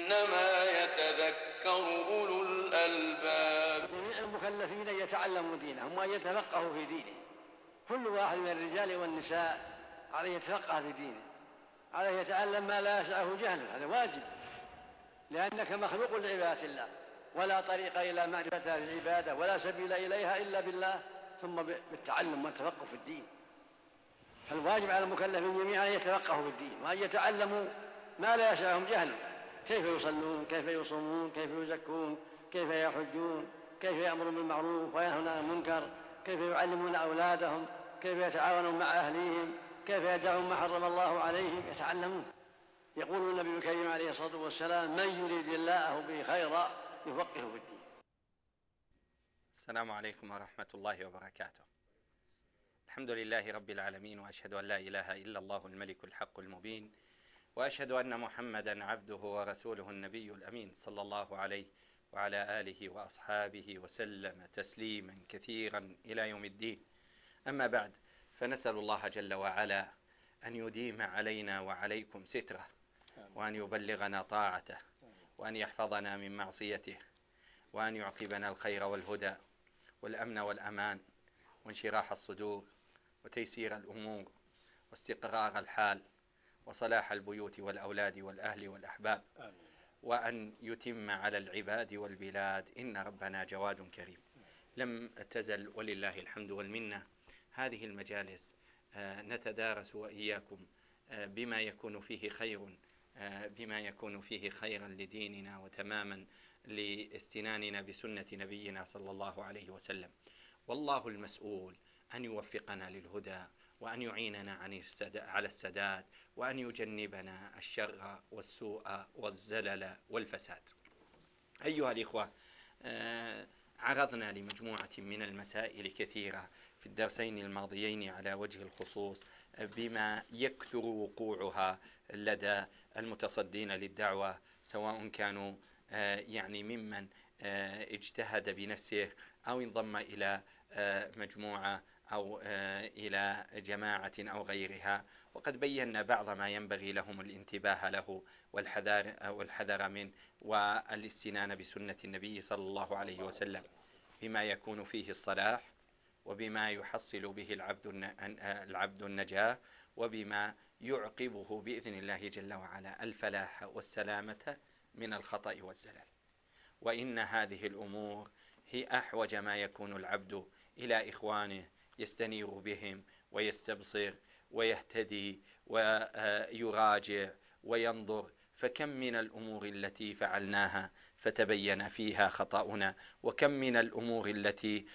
إنما يتذكر أولو الألباب. جميع المكلفين أن يتعلموا دينهم وأن يتفقهوا في دينه. كل واحد من الرجال والنساء عليه يتفقه في دينه، عليه يتعلم ما لا يسعه جهله، هذا واجب، لأنك مخلوق لعبادة الله، ولا طريق إلى معرفة العبادة ولا سبيل إليها إلا بالله ثم بالتعلم والتفقه في الدين. فالواجب على المكلفين جميعا أن يتفقهوا في الدين وأن يتعلموا ما لا يسعهم جهله، كيف يصلون، كيف يصومون، كيف يزكون، كيف يحجون، كيف يأمرون بالمعروف وينهون عن المنكر، كيف يعلمون أولادهم، كيف يتعاونون مع أهليهم، كيف يدعون ما حرم الله عليهم، يتعلمون. يقول النبي الكريم عليه الصلاة والسلام: من يريد الله به خيرا يفقهه في الدين. السلام عليكم ورحمة الله وبركاته. الحمد لله رب العالمين، وأشهد أن لا إله إلا الله الملك الحق المبين، وأشهد أن محمدا عبده ورسوله النبي الأمين صلى الله عليه وعلى آله وأصحابه وسلم تسليما كثيرا إلى يوم الدين. أما بعد، فنسأل الله جل وعلا أن يديم علينا وعليكم ستره، وأن يبلغنا طاعته، وأن يحفظنا من معصيته، وأن يعقبنا الخير والهدى والأمن والأمان وانشراح الصدور وتيسير الأمور واستقرار الحال وصلاح البيوت والأولاد والأهل والأحباب، وأن يتم على العباد والبلاد، إن ربنا جواد كريم. لم تزل ولله الحمد والمنة هذه المجالس نتدارس وإياكم بما يكون فيه خيرا لديننا وتماما لاستناننا بسنة نبينا صلى الله عليه وسلم. والله المسؤول أن يوفقنا للهدى، وأن يعيننا على السداد، وأن يجنبنا الشر والسوء والزلل والفساد. أيها الإخوة، عرضنا لمجموعة من المسائل كثيرة في الدرسين الماضيين على وجه الخصوص بما يكثر وقوعها لدى المتصدين للدعوة، سواء كانوا ممن اجتهد بنفسه أو انضم إلى مجموعة أو إلى جماعة أو غيرها. وقد بينا بعض ما ينبغي لهم الانتباه له والحذر منه والاستنان بسنة النبي صلى الله عليه وسلم، بما يكون فيه الصلاح، وبما يحصل به العبد النجاة، وبما يعقبه بإذن الله جل وعلا الفلاح والسلامة من الخطأ والزلل. وإن هذه الأمور هي أحوج ما يكون العبد إلى إخوانه يستنير بهم ويستبصر ويهتدي ويراجع وينظر. فكم من الأمور التي فعلناها فتبين فيها خطأنا، وكم من الأمور التي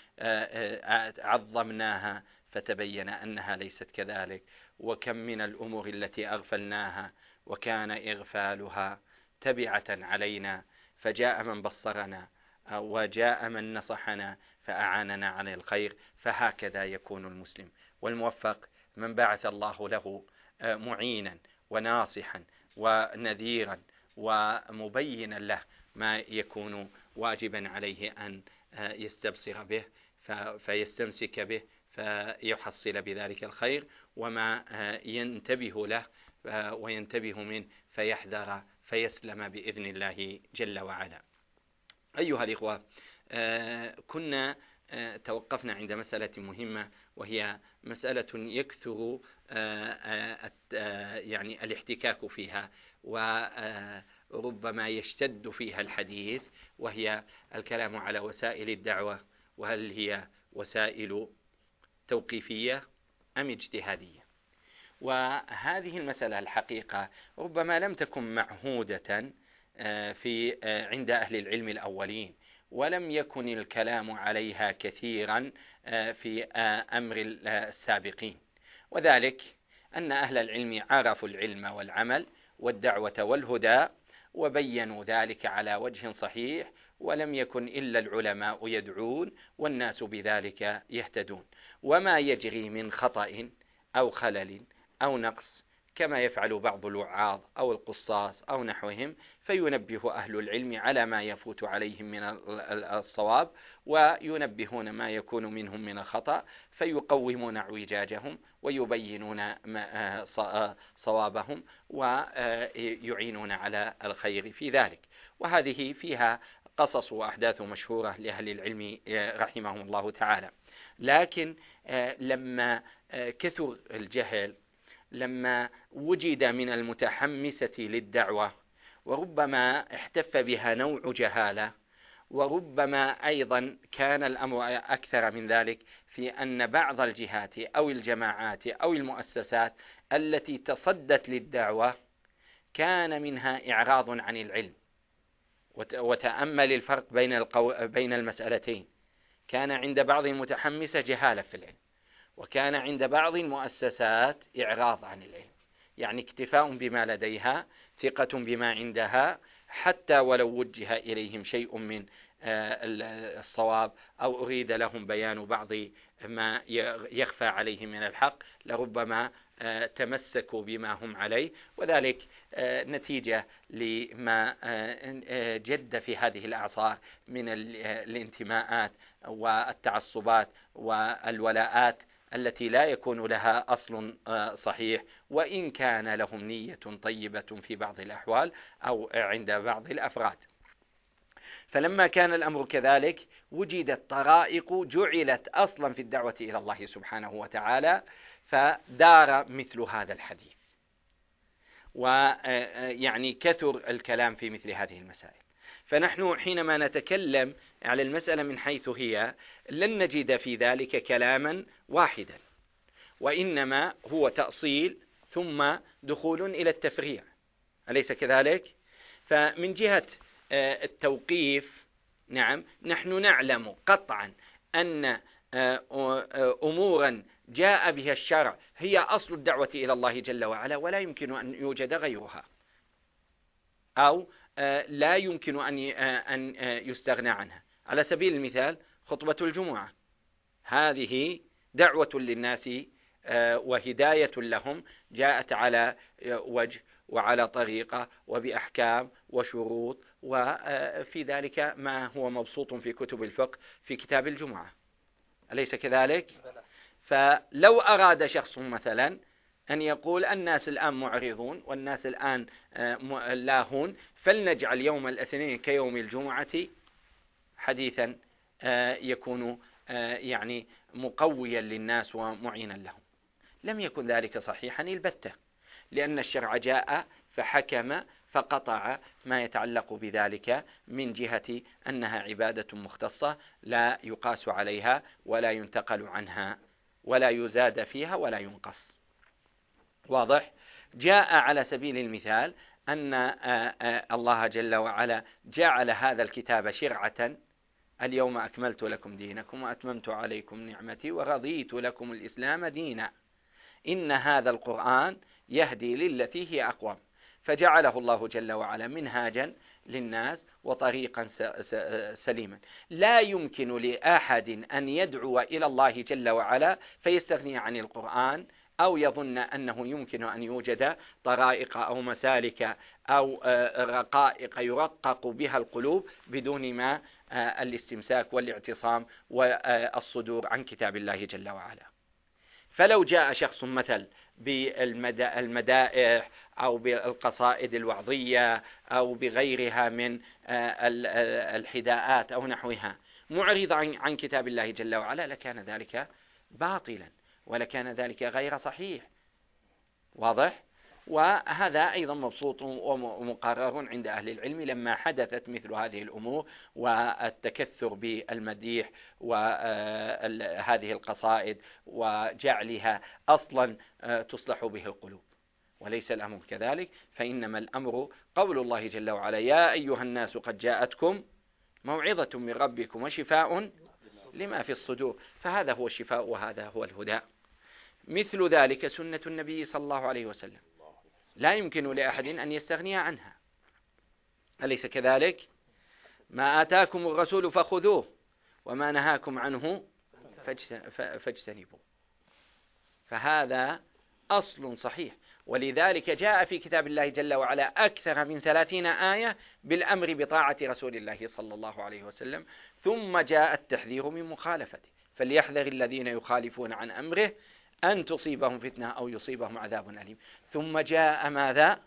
عظمناها فتبين أنها ليست كذلك، وكم من الأمور التي أغفلناها وكان إغفالها تبعة علينا، فجاء من بصرنا وجاء من نصحنا فأعاننا على الخير. فهكذا يكون المسلم، والموفق من بعث الله له معينا وناصحا ونذيرا ومبينا له ما يكون واجبا عليه أن يستبصر به فيستمسك به فيحصل بذلك الخير، وما ينتبه له وينتبه منه فيحذر فيسلم بإذن الله جل وعلا. أيها الإخوة، كنا توقفنا عند مسألة مهمة، وهي مسألة يكثر الاحتكاك فيها وربما يشتد فيها الحديث، وهي الكلام على وسائل الدعوة، وهل هي وسائل توقيفية أم اجتهادية. وهذه المسألة الحقيقة ربما لم تكن معهودة عند أهل العلم الأولين، ولم يكن الكلام عليها كثيرا في أمر السابقين، وذلك أن أهل العلم عرفوا العلم والعمل والدعوة والهدى وبينوا ذلك على وجه صحيح، ولم يكن إلا العلماء يدعون والناس بذلك يهتدون. وما يجري من خطأ أو خلل أو نقص كما يفعل بعض الوعاظ أو القصاص أو نحوهم، فينبه أهل العلم على ما يفوت عليهم من الصواب، وينبهون ما يكون منهم من الخطأ، فيقومون اعوجاجهم ويبينون صوابهم ويعينون على الخير في ذلك. وهذه فيها قصص وأحداث مشهورة لأهل العلم رحمهم الله تعالى. لكن لما كثر الجهل، لما وجد من المتحمسة للدعوة وربما احتف بها نوع جهالة، وربما أيضا كان الأمر أكثر من ذلك في أن بعض الجهات أو الجماعات أو المؤسسات التي تصدت للدعوة كان منها إعراض عن العلم. وتأمل الفرق بين المسألتين، كان عند بعض المتحمسة جهالة في العلم، وكان عند بعض المؤسسات إعراض عن العلم، يعني اكتفاء بما لديها، ثقة بما عندها، حتى ولو وجه إليهم شيء من الصواب أو أريد لهم بيان بعض ما يخفى عليهم من الحق لربما تمسكوا بما هم عليه. وذلك نتيجة لما جد في هذه الأعصار من الانتماءات والتعصبات والولاءات التي لا يكون لها أصل صحيح، وإن كان لهم نية طيبة في بعض الأحوال أو عند بعض الأفراد. فلما كان الأمر كذلك وجدت طرائق جعلت أصلا في الدعوة إلى الله سبحانه وتعالى، فدار مثل هذا الحديث، ويعني كثر الكلام في مثل هذه المسائل. فنحن حينما نتكلم على المسألة من حيث هي لن نجد في ذلك كلاما واحدا، وإنما هو تأصيل ثم دخول إلى التفريع، أليس كذلك؟ فمن جهة التوقيف، نعم، نحن نعلم قطعا أن أمورا جاء بها الشرع هي أصل الدعوة إلى الله جل وعلا، ولا يمكن أن يوجد غيرها، أو لا يمكن أن يستغنى عنها. على سبيل المثال خطبة الجمعة، هذه دعوة للناس وهداية لهم، جاءت على وجه وعلى طريقة وبأحكام وشروط، وفي ذلك ما هو مبسوط في كتب الفقه في كتاب الجمعة، أليس كذلك؟ فلو أراد شخص مثلا أن يقول الناس الآن معرضون والناس الآن لاهون، فلنجعل يوم الاثنين كيوم الجمعة حديثا يكون يعني مقويا للناس ومعينا لهم. لم يكن ذلك صحيحا البتة، لأن الشرع جاء فحكم فقطع ما يتعلق بذلك من جهة أنها عبادة مختصة لا يقاس عليها ولا ينتقل عنها ولا يزاد فيها ولا ينقص. واضح؟ جاء على سبيل المثال أن الله جل وعلا جعل هذا الكتاب شرعة: اليوم أكملت لكم دينكم وأتممت عليكم نعمتي ورضيت لكم الإسلام دينا. إن هذا القرآن يهدي للتي هي أقوم، فجعله الله جل وعلا منهاجا للناس وطريقا سليما. لا يمكن لأحد أن يدعو إلى الله جل وعلا فيستغني عن القرآن، أو يظن أنه يمكن أن يوجد طرائق أو مسالك أو رقائق يرقق بها القلوب بدون ما الاستمساك والاعتصام والصدور عن كتاب الله جل وعلا. فلو جاء شخص مثل بالمدائح أو بالقصائد الوعظية أو بغيرها من الحداءات أو نحوها معرض عن كتاب الله جل وعلا، لكان ذلك باطلا ولكان ذلك غير صحيح. واضح؟ وهذا أيضا مبسوط ومقرر عند أهل العلم لما حدثت مثل هذه الأمور والتكثر بالمديح وهذه القصائد وجعلها أصلا تصلح به القلوب. وليس الأمر كذلك، فإنما الأمر قول الله جل وعلا: يا أيها الناس قد جاءتكم موعظة من ربكم وشفاء لما في الصدور. فهذا هو الشفاء وهذا هو الهدى. مثل ذلك سنة النبي صلى الله عليه وسلم، لا يمكن لأحد أن يستغني عنها، أليس كذلك؟ ما آتاكم الرسول فخذوه وما نهاكم عنه فاجتنبوه. فهذا أصل صحيح. ولذلك جاء في كتاب الله جل وعلا أكثر من 30 آية بالأمر بطاعة رسول الله صلى الله عليه وسلم، ثم جاء التحذير من مخالفته. فليحذر الذين يخالفون عن أمره أن تصيبهم فتنة أو يصيبهم عذاب أليم. ثم جاء ماذا؟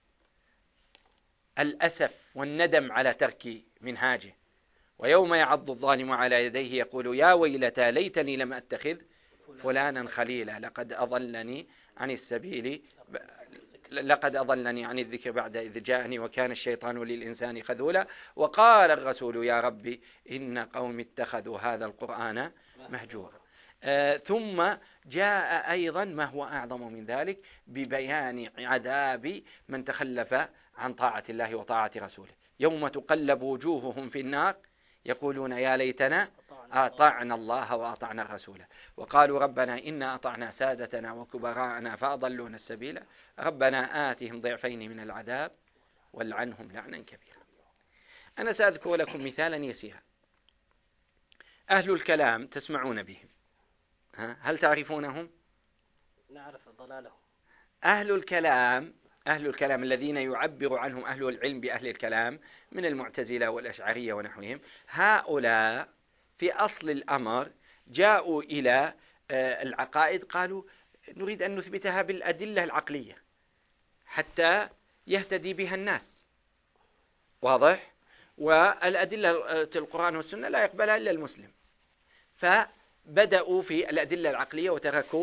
الأسف والندم على ترك منهاجه. ويوم يعض الظالم على يديه يقول يا ويلتى ليتني لم أتخذ فلانا خليلا لقد أضلني عن السبيل لقد أضلني عن الذكر بعد إذ جاءني وكان الشيطان للإنسان خذولا وقال الرسول يا ربي إن قوم اتخذوا هذا القرآن مهجورا. ثم جاء أيضا ما هو أعظم من ذلك ببيان عذاب من تخلف عن طاعة الله وطاعة رسوله. يوم تقلب وجوههم في النار يقولون يا ليتنا أطعنا الله وأطعنا رسوله وقالوا ربنا إنا أطعنا سادتنا وكبراءنا فأضلونا السبيل ربنا آتهم ضعفين من العذاب والعنهم لعنا كبيرا. أنا سأذكر لكم مثالا يسيرا. أهل الكلام تسمعون بهم، هل تعرفونهم؟ نعرف ضلالهم. أهل الكلام الذين يعبر عنهم أهل العلم بأهل الكلام من المعتزلة والأشعرية ونحوهم، هؤلاء في أصل الأمر جاءوا إلى العقائد قالوا نريد أن نثبتها بالأدلة العقلية حتى يهتدي بها الناس. واضح؟ والأدلة القرآن والسنة لا يقبلها إلا المسلم، فبدأوا في الأدلة العقلية وتركوا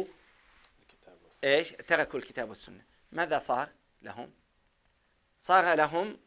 تركوا الكتاب والسنة. ماذا صار لهم؟ صار لهم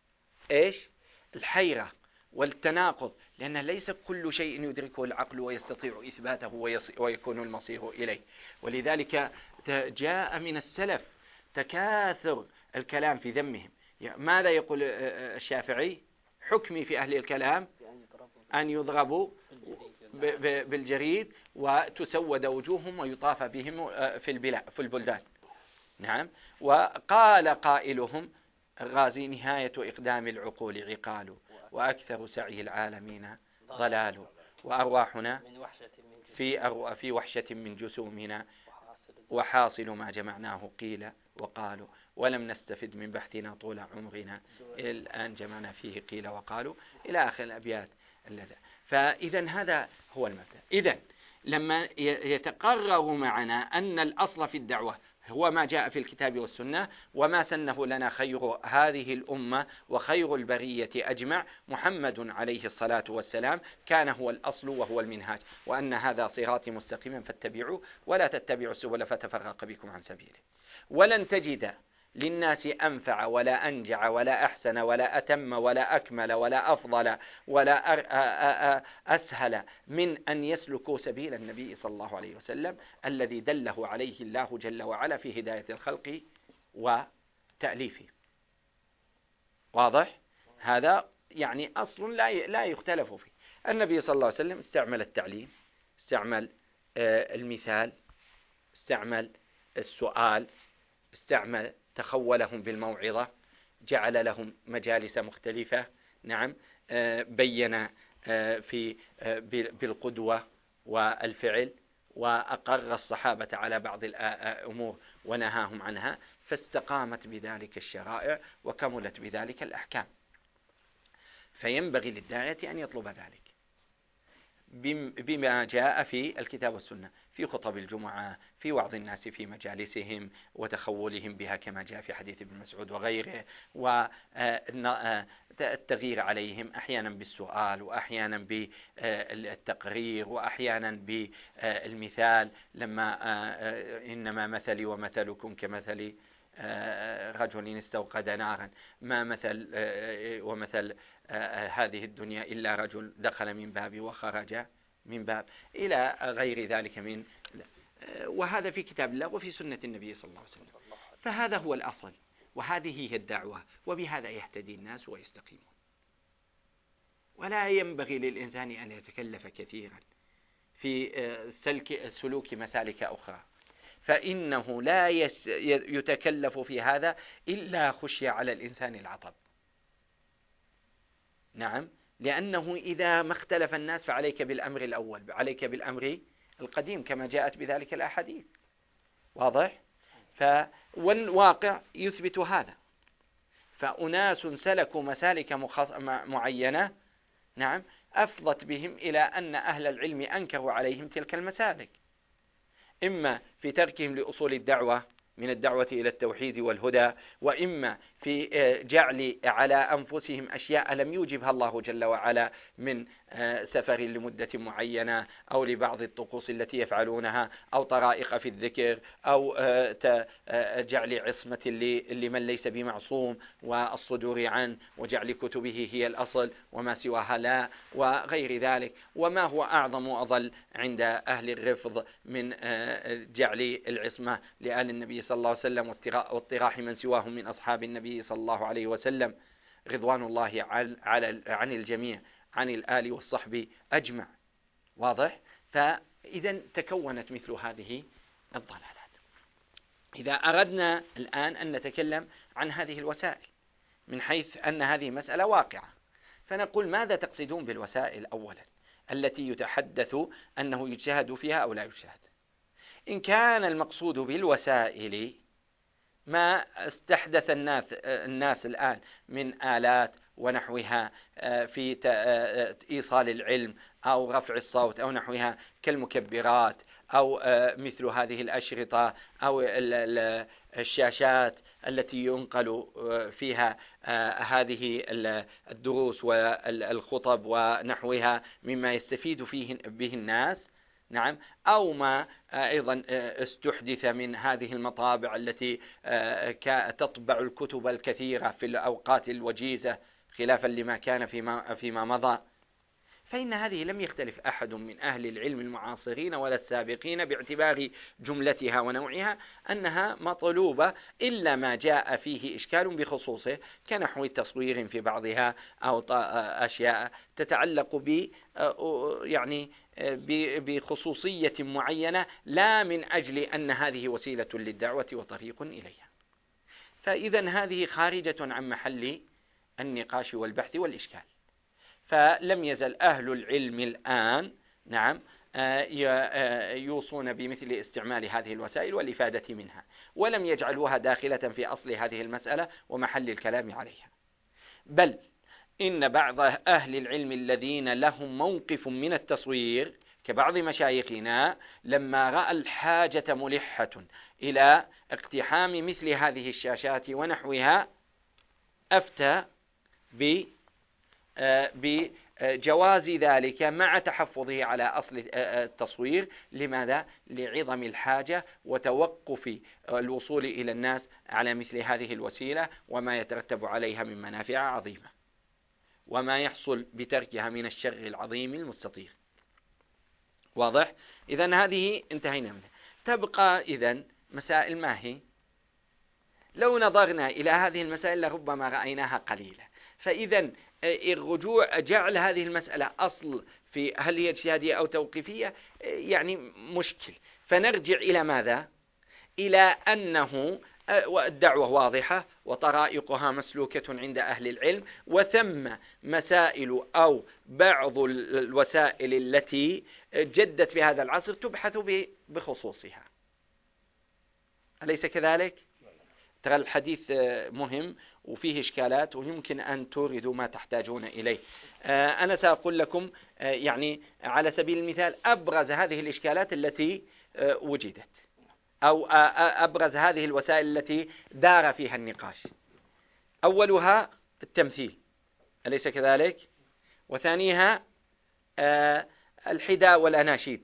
الحيرة والتناقض، لأن ليس كل شيء يدركه العقل ويستطيع إثباته ويكون المصير إليه. ولذلك جاء من السلف تكاثر الكلام في ذمهم. ماذا يقول الشافعي؟ حكمي في أهل الكلام أن يضربوا بالجريد وتسود وجوههم ويطاف بهم في البلدان. نعم. وقال قائلهم الرازي نهاية إقدام العقول عقال وأكثر سعي العالمين ضلال وأرواحنا في وحشة من جسومنا وحاصل ما جمعناه قيل وقالوا ولم نستفد من بحثنا طول عمرنا الآن جمعنا فيه قيل وقالوا إلى آخر الأبيات. فإذا هذا هو المبدأ. إذا لما يتقرر معنا أن الأصل في الدعوة هو ما جاء في الكتاب والسنة وما سنه لنا خير هذه الأمة وخير البرية أجمع محمد عليه الصلاة والسلام، كان هو الأصل وهو المنهاج، وأن هذا صراطي مستقيما فاتبعوا ولا تتبعوا السبل فتفرق بكم عن سبيله. ولن تجد للناس أنفع ولا أنجع ولا أحسن ولا أتم ولا أكمل ولا أفضل ولا أسهل من أن يسلكوا سبيل النبي صلى الله عليه وسلم الذي دله عليه الله جل وعلا في هداية الخلق وتأليفه. واضح؟ هذا يعني أصل لا يختلف فيه. النبي صلى الله عليه وسلم استعمل التعليم، استعمل المثال، استعمل السؤال، استعمل تخولهم بالموعظة، جعل لهم مجالس مختلفة. نعم. بين بالقدوة والفعل، وأقر الصحابة على بعض الأمور ونهاهم عنها، فاستقامت بذلك الشرائع وكملت بذلك الأحكام. فينبغي للداعية أن يطلب ذلك بما جاء في الكتاب والسنة، في خطب الجمعة، في وعظ الناس في مجالسهم وتخولهم بها كما جاء في حديث ابن مسعود وغيره، والتغيير عليهم أحيانا بالسؤال وأحيانا بالتقرير وأحيانا بالمثال. لما إنما مثلي ومثلكم كمثل رجل استوقد نارا، ما مثل ومثل هذه الدنيا إلا رجل دخل من باب وخرج من باب، إلى غير ذلك من، وهذا في كتاب الله وفي سنة النبي صلى الله عليه وسلم. فهذا هو الأصل، وهذه هي الدعوة، وبهذا يهتدي الناس ويستقيمون. ولا ينبغي للإنسان أن يتكلف كثيرا في سلوك مسالك أخرى، فإنه لا يتكلف في هذا إلا خشي على الإنسان العطب. نعم. لأنه إذا ما اختلف الناس فعليك بالأمر الأول، عليك بالأمر القديم كما جاءت بذلك الأحاديث. واضح؟ والواقع يثبت هذا. فأناس سلكوا مسالك معينة نعم أفضت بهم إلى أن أهل العلم أنكروا عليهم تلك المسالك، إما في تركهم لأصول الدعوة من الدعوة إلى التوحيد والهدى، وإما في جعل على أنفسهم أشياء لم يوجبها الله جل وعلا من سفر لمدة معينة، أو لبعض الطقوس التي يفعلونها، أو طرائق في الذكر، أو جعل عصمة لمن ليس بمعصوم والصدور عنه، وجعل كتبه هي الأصل وما سواها لا، وغير ذلك. وما هو أعظم وأضل عند أهل الرفض من جعل العصمة لآل النبي صلى الله عليه وسلم واطراح من سواهم من أصحاب النبي صلى الله عليه وسلم رضوان الله عن الجميع، عن الآل والصحب أجمع. واضح؟ فإذا تكونت مثل هذه الضلالات. إذا أردنا الآن أن نتكلم عن هذه الوسائل من حيث أن هذه مسألة واقعة، فنقول ماذا تقصدون بالوسائل أولا التي يتحدث أنه يجتهد فيها أو لا يجتهد؟ إن كان المقصود بالوسائل ما استحدث الناس الآن من آلات ونحوها في إيصال العلم أو رفع الصوت أو نحوها كالمكبرات أو مثل هذه الأشرطة أو الشاشات التي ينقل فيها هذه الدروس والخطب ونحوها مما يستفيد به الناس، نعم، أو ما أيضا استحدث من هذه المطابع التي تطبع الكتب الكثيرة في الأوقات الوجيزة خلافا لما كان فيما مضى، فإن هذه لم يختلف أحد من أهل العلم المعاصرين ولا السابقين باعتبار جملتها ونوعها أنها مطلوبة، إلا ما جاء فيه إشكال بخصوصه كنحو التصوير في بعضها أو أشياء تتعلق بخصوصية معينة، لا من أجل أن هذه وسيلة للدعوة وطريق إليها. فإذا هذه خارجة عن محل النقاش والبحث والإشكال. فلم يزل أهل العلم الآن نعم يوصون بمثل استعمال هذه الوسائل والإفادة منها، ولم يجعلوها داخلة في أصل هذه المسألة ومحل الكلام عليها. بل إن بعض أهل العلم الذين لهم موقف من التصوير كبعض مشايخنا لما رأى الحاجة ملحة إلى اقتحام مثل هذه الشاشات ونحوها أفتى بجواز ذلك مع تحفظه على أصل التصوير. لماذا؟ لعظم الحاجة وتوقف الوصول إلى الناس على مثل هذه الوسيلة وما يترتب عليها من منافع عظيمة، وما يحصل بتركها من الشر العظيم المستطير. واضح؟ إذن هذه انتهينا منها. تبقى إذن مسائل ما هي؟ لو نظرنا إلى هذه المسائل لربما رأيناها قليلة. فإذا الرجوع جعل هذه المسألة أصل في هل هي اجتهادية أو توقيفية يعني مشكل. فنرجع إلى ماذا؟ إلى أنه الدعوة واضحة وطرائقها مسلوكة عند أهل العلم، وثم مسائل أو بعض الوسائل التي جدت في هذا العصر تبحث بخصوصها. أليس كذلك؟ ترى الحديث مهم وفيه إشكالات ويمكن أن توردوا ما تحتاجون إليه. أنا سأقول لكم يعني على سبيل المثال أبرز هذه الإشكالات التي وجدت، أو أبرز هذه الوسائل التي دار فيها النقاش. أولها التمثيل، أليس كذلك؟ وثانيها الحداء والأناشيد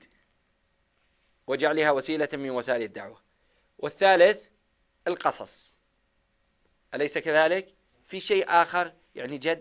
وجعلها وسيلة من وسائل الدعوة. والثالث القصص، أليس كذلك؟ في شيء آخر يعني جد.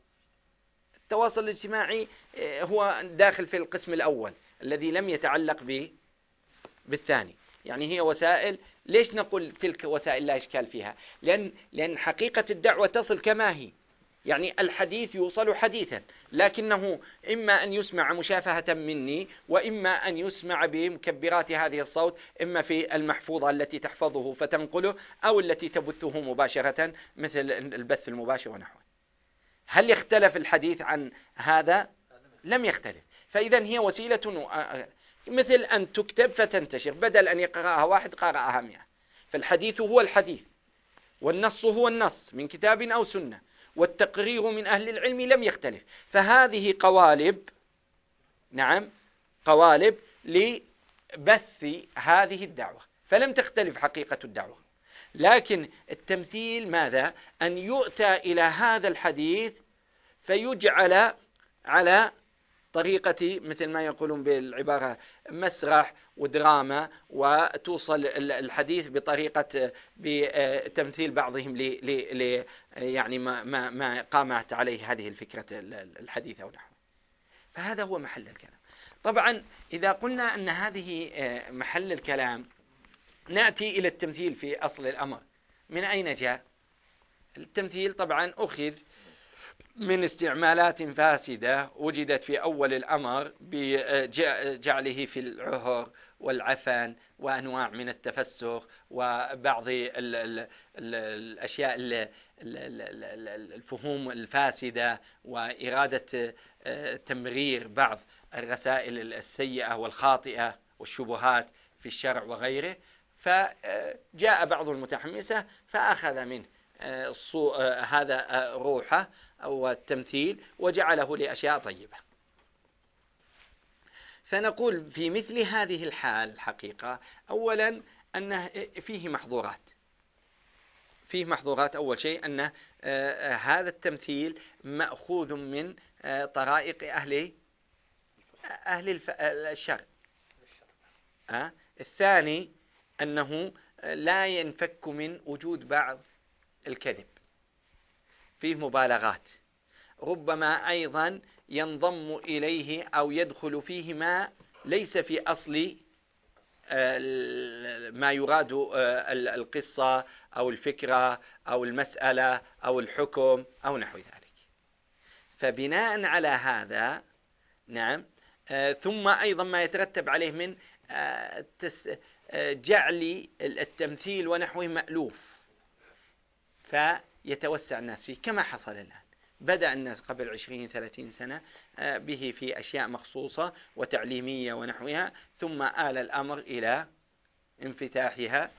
التواصل الاجتماعي هو داخل في القسم الأول الذي لم يتعلق بالثاني. يعني هي وسائل. ليش نقول تلك وسائل لا إشكال فيها؟ لأن حقيقة الدعوة تصل كما هي. يعني الحديث يوصل حديثا، لكنه إما أن يسمع مشافهة مني، وإما أن يسمع بمكبرات هذه الصوت، إما في المحفوظة التي تحفظه فتنقله، أو التي تبثه مباشرة مثل البث المباشر ونحوه. هل يختلف الحديث عن هذا؟ لم يختلف. فإذا هي وسيلة مثل أن تكتب فتنتشر، بدل أن يقرأها واحد قرأها 100. فالحديث هو الحديث، والنص هو النص من كتاب أو سنة، والتقرير من أهل العلم لم يختلف. فهذه قوالب، نعم، قوالب لبث هذه الدعوة، فلم تختلف حقيقة الدعوة. لكن التمثيل ماذا؟ أن يؤتى إلى هذا الحديث فيجعل على طريقة مثل ما يقولون بالعبارة مسرح ودراما، وتوصل الحديث بطريقة بتمثيل بعضهم يعني ما قامت عليه هذه الفكرة الحديث أو نحو. فهذا هو محل الكلام. طبعا إذا قلنا أن هذه محل الكلام، نأتي إلى التمثيل في أصل الأمر. من أين جاء التمثيل؟ طبعا أخذ من استعمالات فاسدة وجدت في أول الأمر بجعله في العهر والعفن وأنواع من التفسخ وبعض الأشياء الفهوم الفاسدة، وإرادة تمرير بعض الرسائل السيئة والخاطئة والشبهات في الشرع وغيره. فجاء بعض المتحمسة فأخذ منه هذا روحه أو التمثيل وجعله لأشياء طيبة. فنقول في مثل هذه الحال الحقيقة أولا أن فيه محظورات. أول شيء أن هذا التمثيل مأخوذ من طرائق أهل الشر. الثاني أنه لا ينفك من وجود بعض الكذب، فيه مبالغات، ربما أيضا ينضم إليه أو يدخل فيه ما ليس في أصل ما يراد القصة أو الفكرة أو المسألة أو الحكم أو نحو ذلك. فبناء على هذا، نعم، ثم أيضا ما يترتب عليه من جعل التمثيل ونحوه مألوف، فيتوسع الناس فيه كما حصل الآن. بدأ الناس قبل 20-30 سنة به في أشياء مخصوصة وتعليمية ونحوها، ثم آل الأمر إلى انفتاحها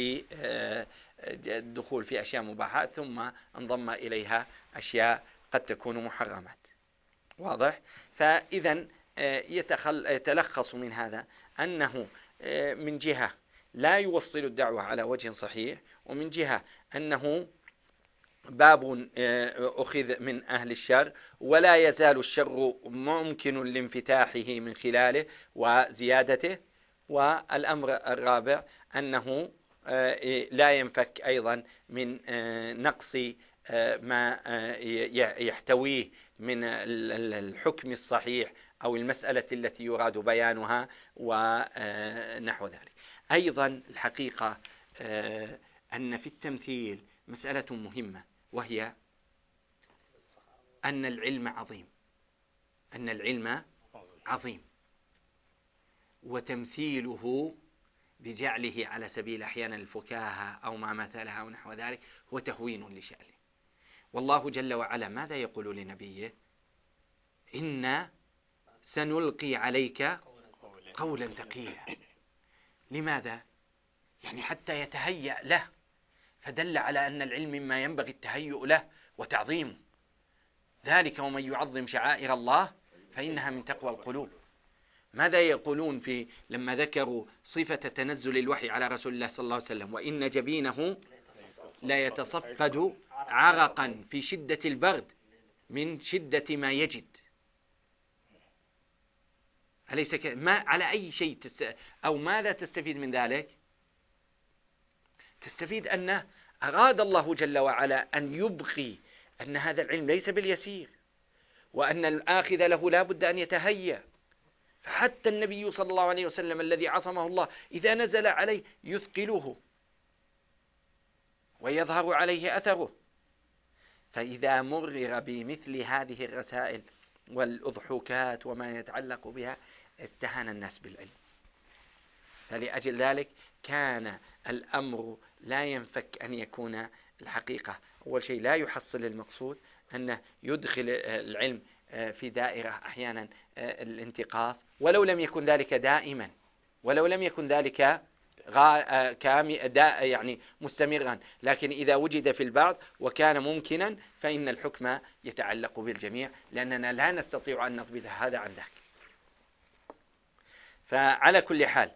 بالدخول في أشياء مباحات، ثم انضم إليها أشياء قد تكون محرمات. واضح؟ فإذا يتلخص من هذا أنه من جهة لا يوصل الدعوة على وجه صحيح، ومن جهة أنه باب أخذ من أهل الشر، ولا يزال الشر ممكن لانفتاحه من خلاله وزيادته. والأمر الرابع أنه لا ينفك أيضا من نقص ما يحتويه من الحكم الصحيح أو المسألة التي يراد بيانها ونحو ذلك. أيضا الحقيقة أن في التمثيل مسألة مهمة، وهي أن العلم عظيم، وتمثيله بجعله على سبيل أحيانا الفكاهة أو ما مثلها أو نحو ذلك هو تهوين لشأنه. والله جل وعلا ماذا يقول لنبيه؟ إنا سنلقي عليك قولا ثقيلا. لماذا؟ يعني حتى يتهيأ له، فدل على أن العلم مما ينبغي التهيؤ له وتعظيمه. ذلك ومن يعظم شعائر الله فإنها من تقوى القلوب. ماذا يقولون لما ذكروا صفة تنزل الوحي على رسول الله صلى الله عليه وسلم؟ وإن جبينه لا يتصفد عرقا في شدة البرد من شدة ما يجد. أليس ما على أي شيء أو ماذا تستفيد من ذلك؟ تستفيد أن أراد الله جل وعلا أن يبقي أن هذا العلم ليس باليسير، وأن الآخذ له لا بد أن يتهيأ. فحتى النبي صلى الله عليه وسلم الذي عصمه الله إذا نزل عليه يثقله ويظهر عليه أثره. فإذا مرر بمثل هذه الرسائل والأضحوكات وما يتعلق بها استهان الناس بالعلم. فلأجل ذلك كان الأمر لا ينفك أن يكون الحقيقة أول شيء لا يحصل المقصود، أنه يدخل العلم في دائرة أحيانا الانتقاص، ولو لم يكن ذلك دائما، ولو لم يكن ذلك يعني مستمرا، لكن إذا وجد في البعض وكان ممكنا فإن الحكم يتعلق بالجميع، لأننا لا نستطيع أن نضبط هذا عن ذاك. فعلى كل حال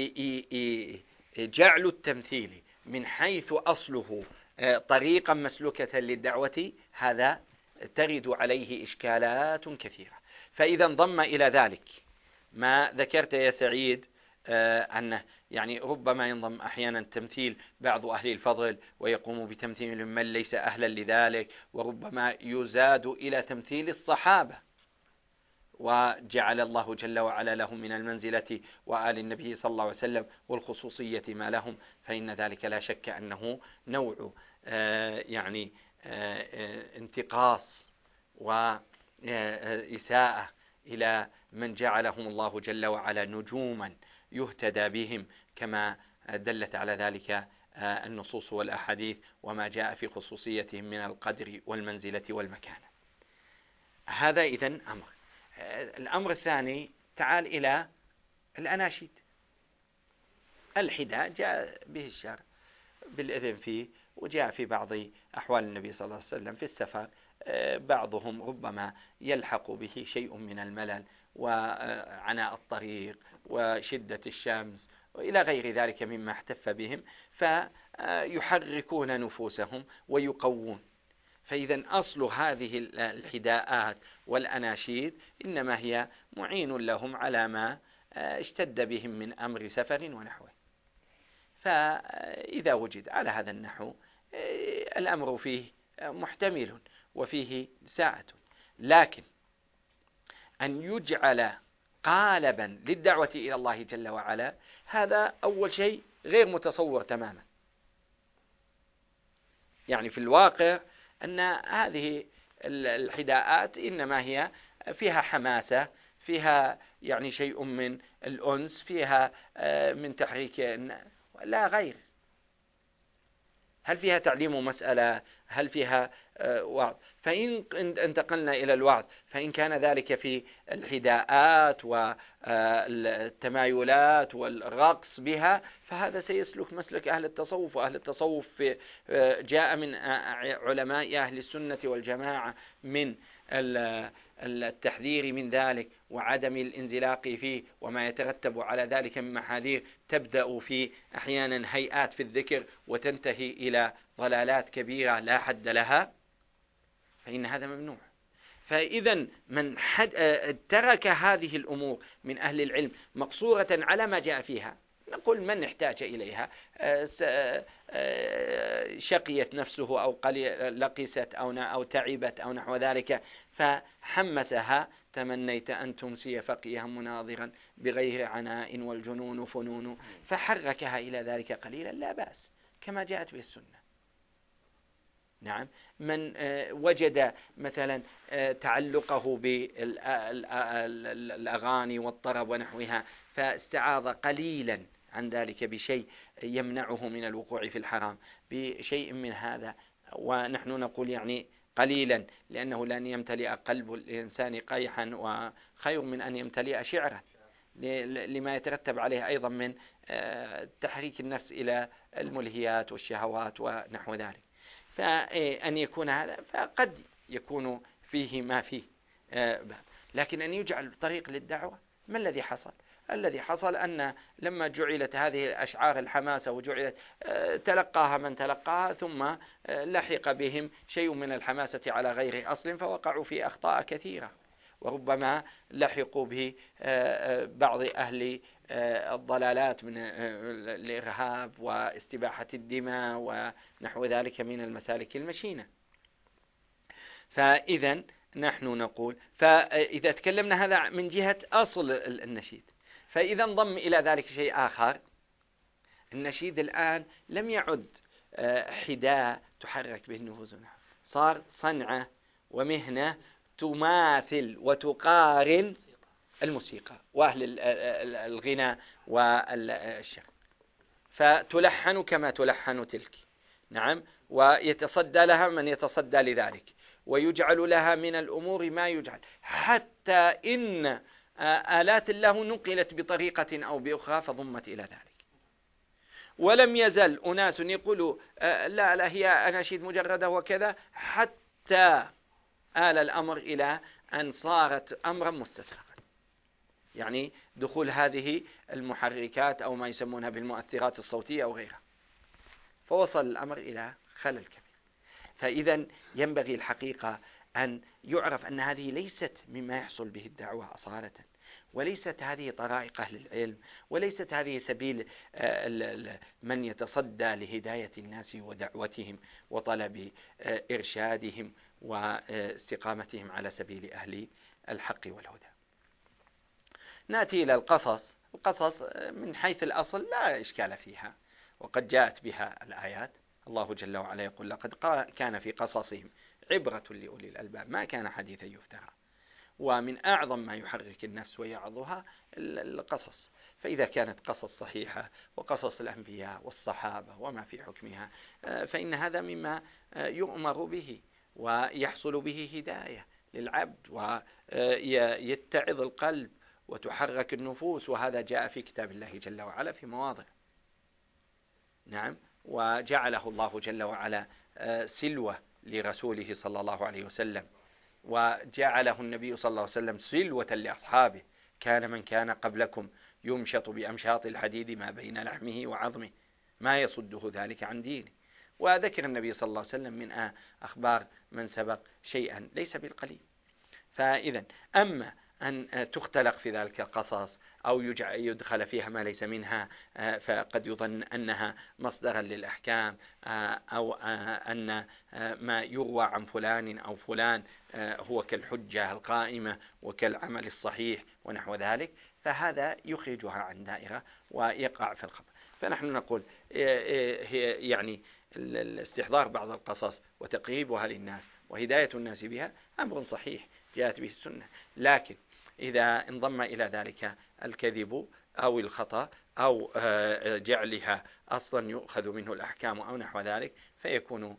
جعل التمثيل من حيث أصله طريقا مسلوكة للدعوة هذا ترد عليه إشكالات كثيرة. فإذا انضم إلى ذلك ما ذكرت يا سعيد، أنه يعني ربما ينضم أحيانا تمثيل بعض أهل الفضل ويقوم بتمثيل من ليس أهلا لذلك، وربما يزاد إلى تمثيل الصحابة وجعل الله جل وعلا لهم من المنزلة وآل النبي صلى الله عليه وسلم والخصوصية ما لهم، فإن ذلك لا شك أنه نوع يعني انتقاص وإساءة إلى من جعلهم الله جل وعلا نجوما يهتدى بهم، كما دلت على ذلك النصوص والأحاديث وما جاء في خصوصيتهم من القدر والمنزلة والمكانة. هذا إذن أمر. الأمر الثاني، تعال إلى الأناشيد. الحداء جاء به الشرع بالإذن فيه، وجاء في بعض أحوال النبي صلى الله عليه وسلم في السفر بعضهم ربما يلحق به شيء من الملل وعناء الطريق وشدة الشمس وإلى غير ذلك مما احتف بهم، فيحركون نفوسهم ويقوون. فإذا أصل هذه الحداءات والأناشيد إنما هي معين لهم على ما اشتد بهم من أمر سفر ونحوه. فإذا وجد على هذا النحو الأمر فيه محتمل وفيه ساعة، لكن أن يجعل قالبا للدعوة إلى الله جل وعلا هذا أول شيء غير متصور تماما. يعني في الواقع أن هذه الحداءات إنما هي فيها حماسة، فيها يعني شيء من الأنس، فيها من تحريك لا غير. هل فيها تعليم مسألة؟ هل فيها وعظ؟ فإن انتقلنا إلى الوعظ فإن كان ذلك في الحداءات والتمايلات والرقص بها فهذا سيسلك مسلك أهل التصوف. وأهل التصوف جاء من علماء أهل السنة والجماعة من التحذير من ذلك وعدم الانزلاق فيه وما يترتب على ذلك من محاذير، تبدأ في أحيانا هيئات في الذكر وتنتهي إلى ضلالات كبيرة لا حد لها، فإن هذا ممنوع. فإذا من ترك هذه الأمور من أهل العلم مقصورة على ما جاء فيها، نقول من احتاج إليها شقيت نفسه أو لقست أو تعبت أو نحو ذلك فحمسها، تمنيت أن تمسي فقيها مناظرا بغير عناء والجنون فنون، فحركها إلى ذلك قليلا لا بأس كما جاءت به السنة. نعم، من وجد مثلا تعلقه بالأغاني والطرب ونحوها فاستعاض قليلا عن ذلك بشيء يمنعه من الوقوع في الحرام بشيء من هذا، ونحن نقول يعني قليلا لأنه لن يمتلئ قلب الإنسان قيحا وخير من أن يمتلئ شعرا، لما يترتب عليه أيضا من تحريك النفس إلى الملهيات والشهوات ونحو ذلك. فأن يكون هذا فقد يكون فيه ما فيه، لكن أن يجعل طريق للدعوة ما الذي حصل؟ الذي حصل أن لما جعلت هذه الأشعار الحماسة وجعلت تلقاها من تلقاها ثم لحق بهم شيء من الحماسة على غير أصل فوقعوا في أخطاء كثيرة، وربما لحقوا به بعض أهل الضلالات من الإرهاب واستباحة الدماء ونحو ذلك من المسالك المشينة. فإذا نحن نقول فإذا تكلمنا هذا من جهة أصل النشيد، فإذا انضم إلى ذلك شيء آخر. النشيد الآن لم يعد حداء تحرك به النفوس، صار صنعة ومهنة تماثل وتقارن الموسيقى وأهل الغناء والشعر، فتلحن كما تلحن تلك. نعم، ويتصدى لها من يتصدى لذلك، ويجعل لها من الأمور ما يجعل، حتى إن آلات الله نقلت بطريقة أو بأخرى فضمت إلى ذلك. ولم يزل أناس يقولوا لا هي أناشيد مجردة وكذا، حتى آل الأمر إلى أن صارت أمرا مستساغا، يعني دخول هذه المحركات أو ما يسمونها بالمؤثرات الصوتية أو غيرها، فوصل الأمر إلى خلل كبير. فإذا ينبغي الحقيقة أن يعرف أن هذه ليست مما يحصل به الدعوة أصالة، وليست هذه طرائق أهل العلم، وليست هذه سبيل من يتصدى لهداية الناس ودعوتهم وطلب إرشادهم واستقامتهم على سبيل أهل الحق والهدى. نأتي إلى القصص. القصص من حيث الأصل لا إشكال فيها، وقد جاءت بها الآيات. الله جل وعلا يقول: لقد كان في قصصهم عبرة لأولي الألباب ما كان حديثا يفترى. ومن أعظم ما يحرك النفس ويعظها القصص. فإذا كانت قصص صحيحة وقصص الأنبياء والصحابة وما في حكمها، فإن هذا مما يؤمر به ويحصل به هداية للعبد ويتعظ القلب وتحرك النفوس، وهذا جاء في كتاب الله جل وعلا في مواضع. نعم، وجعله الله جل وعلا سلوة لرسوله صلى الله عليه وسلم، وجعله النبي صلى الله عليه وسلم سلوة لأصحابه: كان من كان قبلكم يمشط بأمشاط الحديد ما بين لحمه وعظمه ما يصده ذلك عن دينه. وذكر النبي صلى الله عليه وسلم من أخبار من سبق شيئا ليس بالقليل. فإذا أما أن تختلق في ذلك القصص أو يدخل فيها ما ليس منها، فقد يظن أنها مصدرا للأحكام، أو أن ما يروى عن فلان أو فلان هو كالحجة القائمة وكالعمل الصحيح ونحو ذلك، فهذا يخرجها عن دائرة ويقع في الخطأ. فنحن نقول يعني الاستحضار بعض القصص وتقريبها للناس وهداية الناس بها أمر صحيح جاءت به السنة، لكن إذا انضم إلى ذلك الكذب أو الخطأ أو جعلها أصلا يؤخذ منه الأحكام أو نحو ذلك، فيكون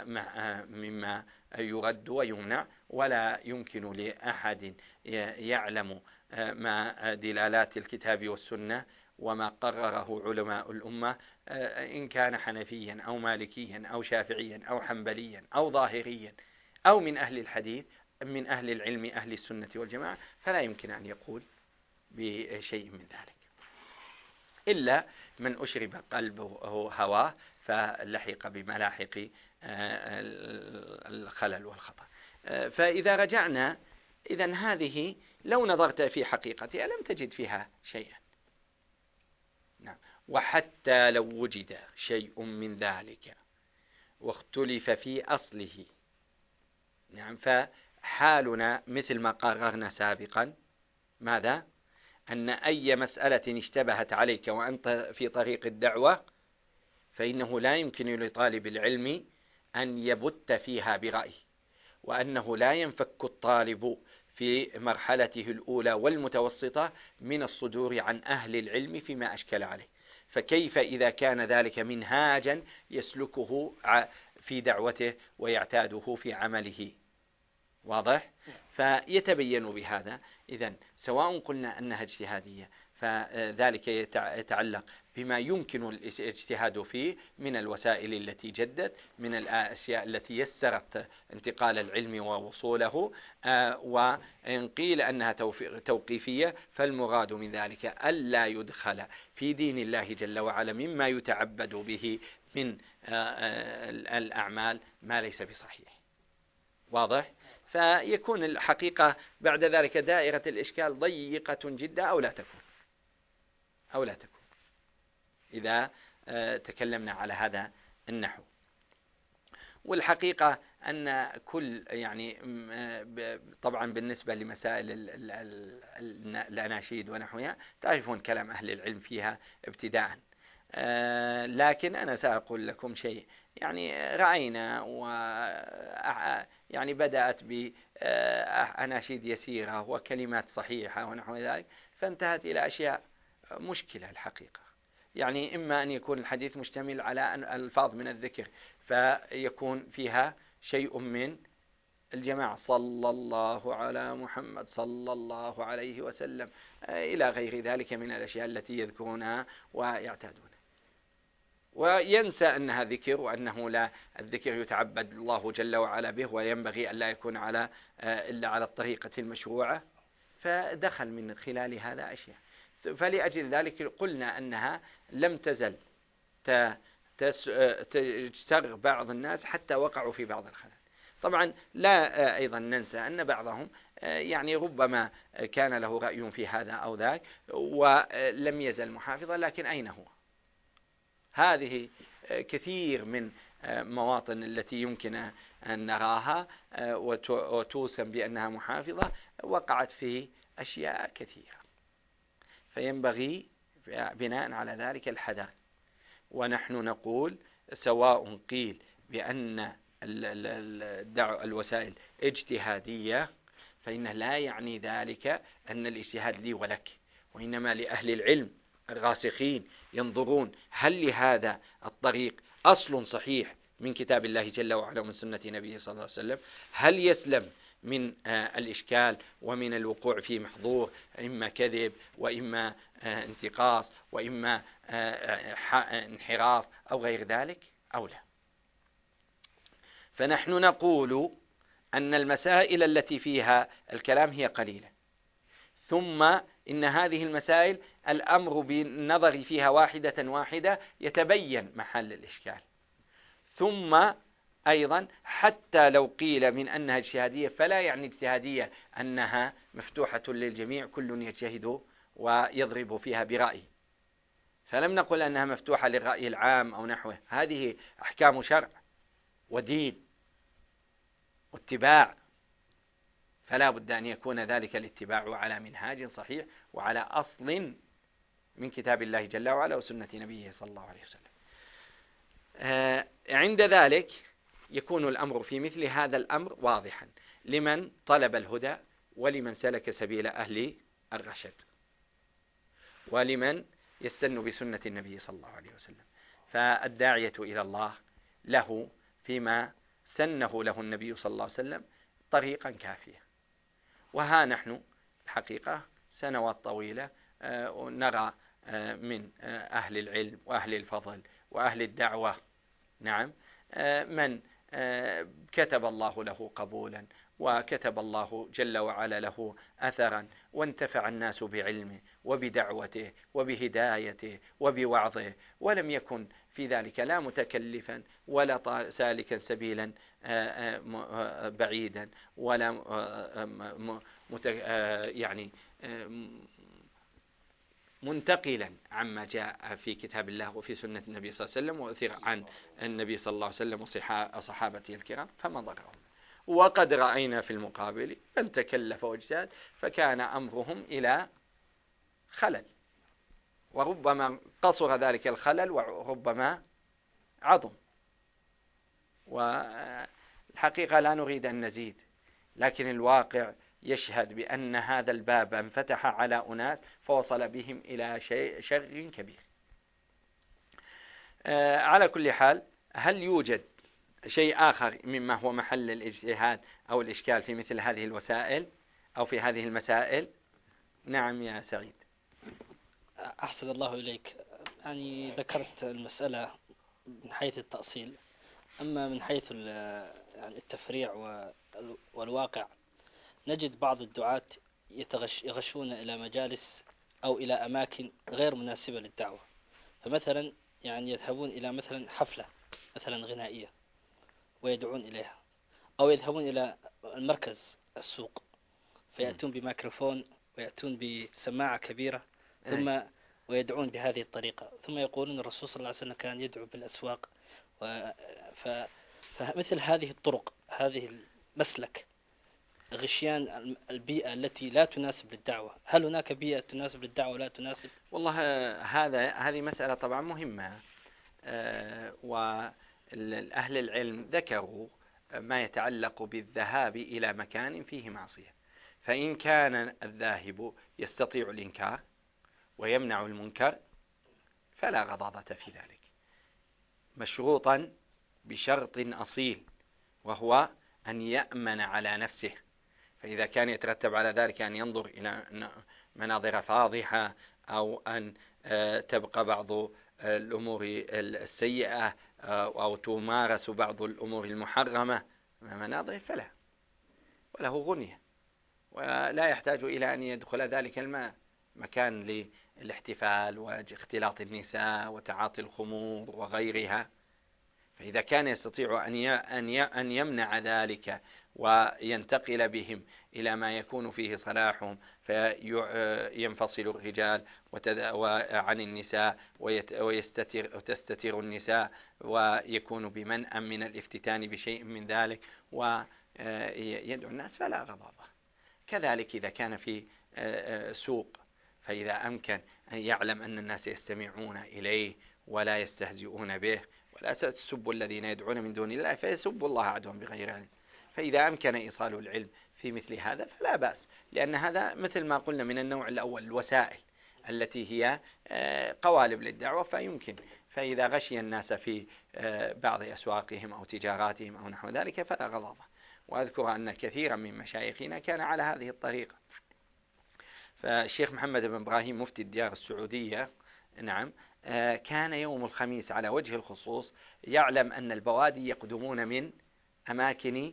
مما يرد ويمنع، ولا يمكن لأحد يعلم ما دلالات الكتاب والسنة وما قرره علماء الأمة، إن كان حنفيا أو مالكيا أو شافعيا أو حنبليا أو ظاهريا أو من أهل الحديث من أهل العلم أهل السنة والجماعة، فلا يمكن أن يقول بشيء من ذلك إلا من أشرب قلبه هواه فلحق بملاحق الخلل والخطأ. فإذا رجعنا، إذن هذه لو نظرت في حقيقتها لم تجد فيها شيئا. نعم. وحتى لو وجد شيء من ذلك واختلف في أصله، نعم، فحالنا مثل ما قررنا سابقا، ماذا؟ أن أي مسألة اشتبهت عليك وأنت في طريق الدعوة فإنه لا يمكن لطالب العلم أن يبت فيها برأيه، وأنه لا ينفك الطالب في مرحلته الأولى والمتوسطة من الصدور عن أهل العلم فيما أشكل عليه. فكيف إذا كان ذلك منهاجا يسلكه في دعوته ويعتاده في عمله؟ واضح؟ فيتبين بهذا. إذن سواء قلنا أنها اجتهادية فذلك يتعلق بما يمكن الاجتهاد فيه من الوسائل التي جدت، من الأشياء التي يسرت انتقال العلم ووصوله، وإن قيل أنها توقيفية فالمراد من ذلك ألا يدخل في دين الله جل وعلا مما يتعبد به من الأعمال ما ليس بصحيح. واضح؟ فيكون الحقيقة بعد ذلك دائرة الإشكال ضيقة جدا أو لا تكون إذا تكلمنا على هذا النحو. والحقيقة أن كل يعني طبعا بالنسبة لمسائل الأناشيد ونحوها تعرفون كلام أهل العلم فيها ابتداء، لكن أنا سأقول لكم شيء. يعني رأينا يعني بدأت بأناشيد يسيرة وكلمات صحيحة ونحو ذلك، فانتهت إلى أشياء مشكلة الحقيقة. يعني إما أن يكون الحديث مشتمل على ألفاظ من الذكر فيكون فيها شيء من الجماعة صلى الله على محمد صلى الله عليه وسلم إلى غير ذلك من الأشياء التي يذكرونها ويعتادونها. وينسى أنها ذكر وأنه لا الذكر يتعبد الله جل وعلا به وينبغي أن لا يكون إلا على الطريقة المشروعة، فدخل من خلال هذا أشياء. فلأجل ذلك قلنا أنها لم تزل تستغ بعض الناس حتى وقعوا في بعض الخلل. طبعا لا أيضا ننسى أن بعضهم يعني ربما كان له رأي في هذا أو ذاك ولم يزل محافظا، لكن أين هو؟ هذه كثير من مواطن التي يمكن أن نراها وتوسم بأنها محافظة وقعت في أشياء كثيرة، فينبغي بناء على ذلك الحذر. ونحن نقول سواء قيل بأن الوسائل اجتهادية فإنه لا يعني ذلك أن الاجتهاد لي ولك، وإنما لأهل العلم الراسخين ينظرون هل لهذا الطريق أصل صحيح من كتاب الله جل وعلا ومن سنة نبيه صلى الله عليه وسلم، هل يسلم من الإشكال ومن الوقوع في محظور إما كذب وإما انتقاص وإما انحراف أو غير ذلك أو لا. فنحن نقول أن المسائل التي فيها الكلام هي قليلة، ثم إن هذه المسائل الأمر بالنظر فيها واحدة واحدة يتبين محل الإشكال. ثم أيضا حتى لو قيل من أنها اجتهادية فلا يعني اجتهادية أنها مفتوحة للجميع كل يجتهد ويضرب فيها برأيه، فلم نقل أنها مفتوحة للرأي العام أو نحوه، هذه أحكام شرع ودين واتباع، فلا بد أن يكون ذلك الاتباع على منهاج صحيح وعلى أصل من كتاب الله جل وعلا وسنة نبيه صلى الله عليه وسلم. عند ذلك يكون الأمر في مثل هذا الأمر واضحا لمن طلب الهدى ولمن سلك سبيل أهل الرشد ولمن يستن بسنة النبي صلى الله عليه وسلم. فالداعية إلى الله له فيما سنه له النبي صلى الله عليه وسلم طريقا كافية. وها نحن الحقيقة سنوات طويلة نرى من أهل العلم وأهل الفضل وأهل الدعوة نعم من كتب الله له قبولا وكتب الله جل وعلا له أثرا وانتفع الناس بعلمه وبدعوته وبهدايته وبوعظه، ولم يكن في ذلك لا متكلفا ولا سالكا سبيلا بعيدا ولا يعني منتقلا عما جاء في كتاب الله وفي سنة النبي صلى الله عليه وسلم وأثر عن النبي صلى الله عليه وسلم وصحابته الكرام، فما ضرهم. وقد رأينا في المقابل من تكلف واجتهد فكان أمرهم إلى خلل، وربما قصر ذلك الخلل وربما عظم. والحقيقة لا نريد أن نزيد، لكن الواقع يشهد بأن هذا الباب انفتح على أناس فوصل بهم إلى شر كبير. على كل حال، هل يوجد شيء آخر مما هو محل الاجتهاد أو الإشكال في مثل هذه الوسائل أو في هذه المسائل؟ نعم يا سعيد. أحسن الله إليك. يعني ذكرت المسألة من حيث التأصيل، أما من حيث التفريع والواقع نجد بعض الدعاة يغشون إلى مجالس أو إلى أماكن غير مناسبة للدعوة. فمثلا يعني يذهبون إلى مثلا حفلة مثلا غنائية ويدعون إليها، أو يذهبون إلى المركز السوق فيأتون بميكروفون ويأتون بسماعة كبيرة ثم ويدعون بهذه الطريقة، ثم يقولون الرسول صلى الله عليه وسلم كان يدعو بالأسواق. فمثل هذه الطرق، هذه المسلك، غشيان البيئة التي لا تناسب للدعوة، هل هناك بيئة تناسب للدعوة ولا تناسب؟ والله هذه مسألة طبعا مهمة، وأهل العلم ذكروا ما يتعلق بالذهاب إلى مكان فيه معصية، فإن كان الذاهب يستطيع الإنكار ويمنع المنكر فلا غضاضة في ذلك، مشروطا بشرط أصيل وهو أن يأمن على نفسه. فإذا كان يترتب على ذلك أن ينظر إلى مناظر فاضحة أو أن تبقى بعض الأمور السيئة أو تمارس بعض الأمور المحرمة أمام مناظره فلا، وله غنية، ولا يحتاج إلى أن يدخل ذلك مكان للاحتفال واختلاط النساء وتعاطي الخمور وغيرها. فإذا كان يستطيع أن يمنع ذلك وينتقل بهم إلى ما يكون فيه صلاحهم، فينفصل الرجال عن النساء وتستتر النساء ويكون بمنأى من الافتتان بشيء من ذلك ويدعو الناس فلا غضاضة. كذلك إذا كان في سوق، فإذا أمكن أن يعلم أن الناس يستمعون إليه ولا يستهزئون به، ولا تسبوا الذين يدعون من دون الله فيسبوا الله عدوا بغير علم. فإذا أمكن إيصال العلم في مثل هذا فلا بأس، لأن هذا مثل ما قلنا من النوع الأول، الوسائل التي هي قوالب للدعوة، فيمكن. فإذا غشي الناس في بعض أسواقهم أو تجاراتهم أو نحو ذلك فلا غضاضة. وأذكر أن كثيرا من مشايخنا كان على هذه الطريقة. فالشيخ محمد بن إبراهيم مفتي الديار السعودية، نعم، كان يوم الخميس على وجه الخصوص يعلم أن البوادي يقدمون من أماكن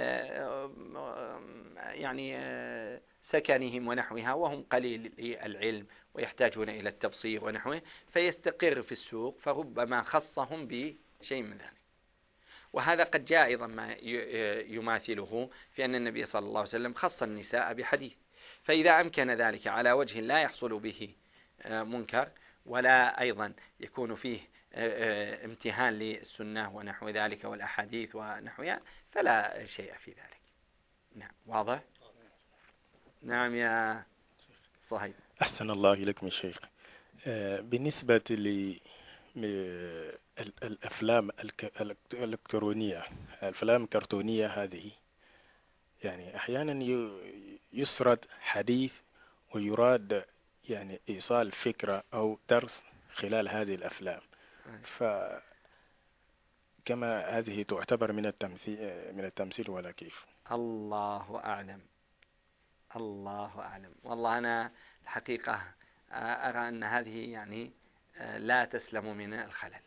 يعني سكنهم ونحوها، وهم قليل العلم ويحتاجون إلى التبصير ونحوه، فيستقر في السوق، فربما خصهم بشيء من ذلك. وهذا قد جاء أيضا ما يماثله في أن النبي صلى الله عليه وسلم خص النساء بحديث. فإذا أمكن ذلك على وجه لا يحصل به منكر ولا أيضا يكون فيه امتهان للسنة ونحو ذلك والأحاديث ونحوها، فلا شيء في ذلك. نعم، واضح؟ نعم يا صهيب. أحسن الله إليكم يا شيخ. بالنسبة للأفلام الإلكترونية، الأفلام الكرتونية هذه، يعني أحيانا يسرد حديث ويراد يعني إيصال فكرة أو درس خلال هذه الأفلام، فكما هذه تعتبر من التمثيل ولا كيف؟ الله أعلم، الله أعلم. والله أنا الحقيقة أرى أن هذه يعني لا تسلم من الخلل،